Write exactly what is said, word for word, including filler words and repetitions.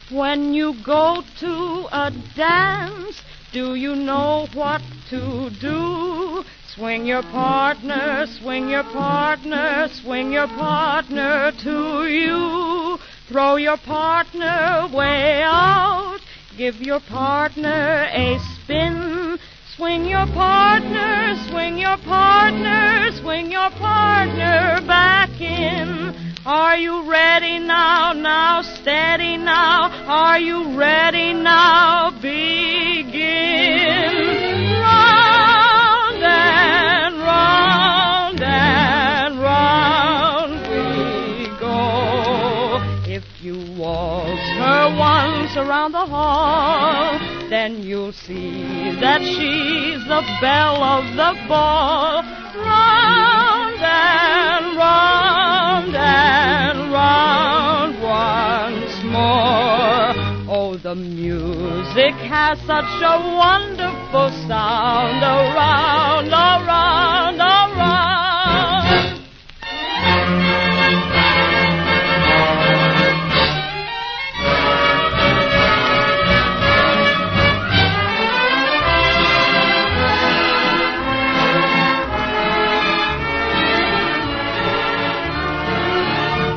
When you go to a dance, do you know what to do? Swing your partner, swing your partner, swing your partner to you. Throw your partner way out, give your partner a spin. Swing your partner, swing your partner, swing your partner back in. Are you ready now? Now steady now. Are you ready now? Begin. Round and round and round we go. If you waltz her once around the hall, then you'll see that she's the belle of the ball. Round and round and round once more. Oh, the music has such a wonderful sound around.